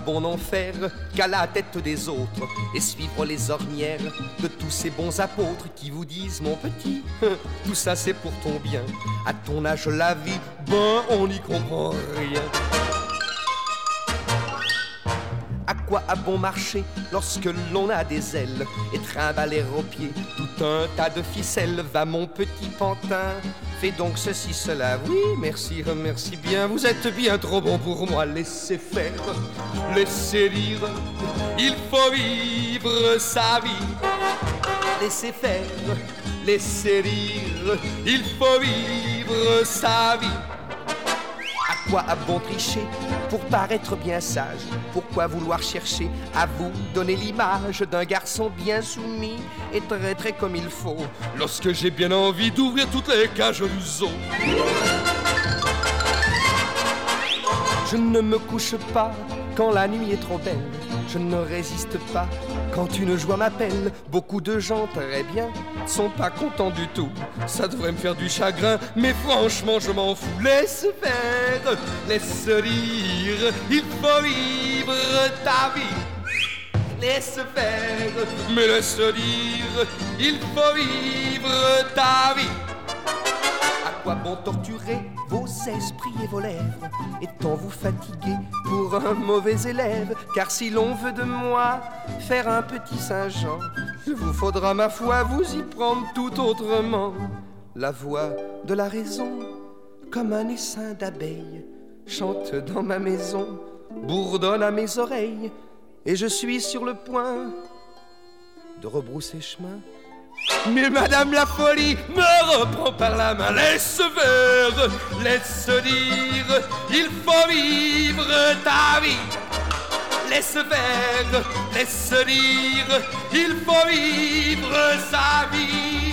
bon n'en faire qu'à la tête des autres et suivre les ornières de tous ces bons apôtres qui vous disent mon petit, tout ça c'est pour ton bien. À ton âge la vie, ben on n'y comprend rien. À quoi a bon marcher lorsque l'on a des ailes et trimballer aux pieds tout un tas de ficelles? Va mon petit pantin, fais donc ceci, cela. Oui, merci, remercie bien, vous êtes bien trop bon pour moi. Laissez faire, laissez lire, il faut vivre sa vie. Laissez faire, laissez lire, il faut vivre sa vie. À quoi a bon tricher pour paraître bien sage? Pourquoi vouloir chercher à vous donner l'image d'un garçon bien soumis et très comme il faut, lorsque j'ai bien envie d'ouvrir toutes les cages du zoo? Je ne me couche pas quand la nuit est trop belle. Je ne résiste pas quand une joie m'appelle. Beaucoup de gens, très bien, sont pas contents du tout. Ça devrait me faire du chagrin, mais franchement je m'en fous. Laisse faire, laisse rire, il faut vivre ta vie. Laisse faire, mais laisse dire, il faut vivre ta vie. À quoi bon torturer vos esprits et vos lèvres, étant vous fatigué pour un mauvais élève? Car si l'on veut de moi faire un petit Saint-Jean, il vous faudra ma foi vous y prendre tout autrement. La voix de la raison, comme un essaim d'abeilles, chante dans ma maison, bourdonne à mes oreilles, et je suis sur le point de rebrousser chemin. Mais madame la folie me reprend par la main. Laisse faire, laisse dire, il faut vivre ta vie. Laisse faire, laisse dire, il faut vivre sa vie.